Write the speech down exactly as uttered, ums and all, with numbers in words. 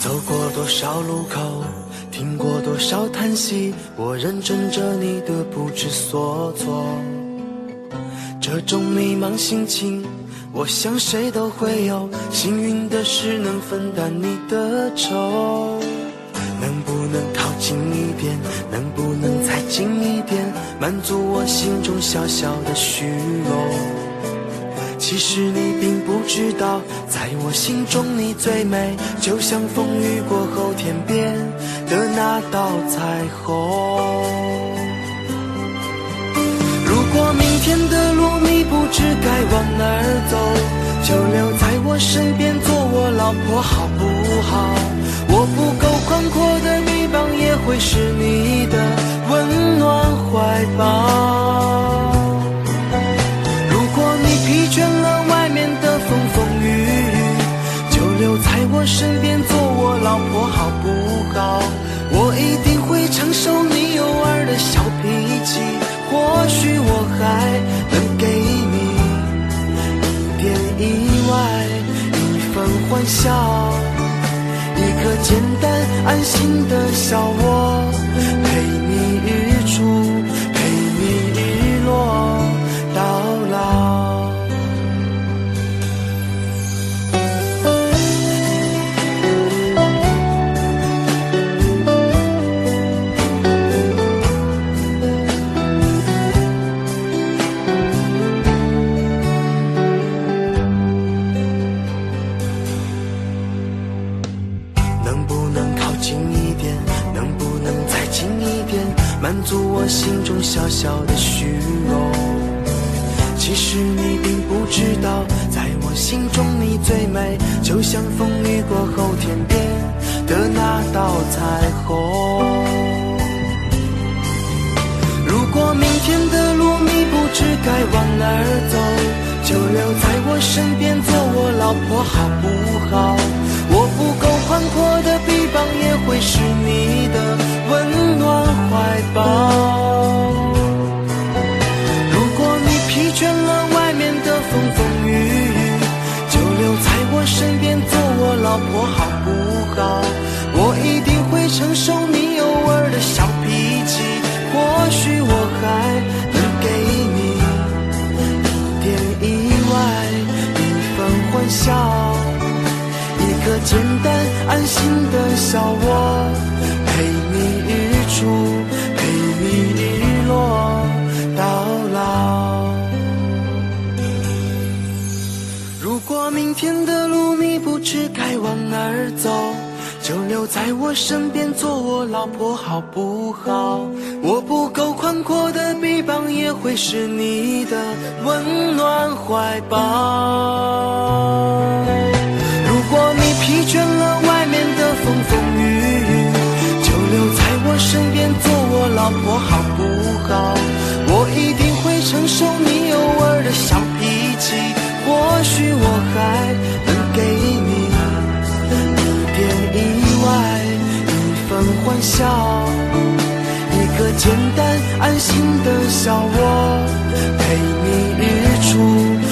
走过多少路口，听过多少叹息，我认真着你的不知所措。这种迷茫心情，我想谁都会有，幸运的是能分担你的愁。能不能靠近一点，能不能再近一点，满足我心中小小的虚荣。其实你并不知道，在我心中你最美，就像风雨过后天边的那道彩虹。如果明天的路你不知该往哪儿走，就留在我身边做我老婆好不好？我不够宽阔的臂膀也会是你的温暖怀抱。如果你疲倦了外面的风风雨雨，就留在我身边做我老婆好不好？我一定会承受你偶尔的小脾气，或许我还能给你一点意外，一份欢笑，一颗简单安心的小窝，陪你日出，陪你日落到老。满足我心中小小的虚荣。其实你并不知道，在我心中你最美，就像风雨过后天边的那道彩虹。如果明天的路你不知该往哪儿走，就留在我身边做我老婆好不好？我不够宽阔的臂膀也会是你的温暖怀抱。如果你疲倦了外面的风风雨雨，就留在我身边做我老婆好不好？我一定会承受你偶尔的小脾气，或许我还能给你一点意外，一份欢笑，一颗简单安心的小窝，陪你日出，陪你日落到老。如果明天的路你不知该往哪儿走，就留在我身边做我老婆好不好？我不够宽阔的臂膀也会是你的温暖怀抱。如果你疲倦了外面的风风雨雨，就留在我身边做我老婆好不好？我一定会承受你偶尔的小脾气，或许我还能给你一点意外，一份欢笑，一颗简单安心的小窝，陪你日出，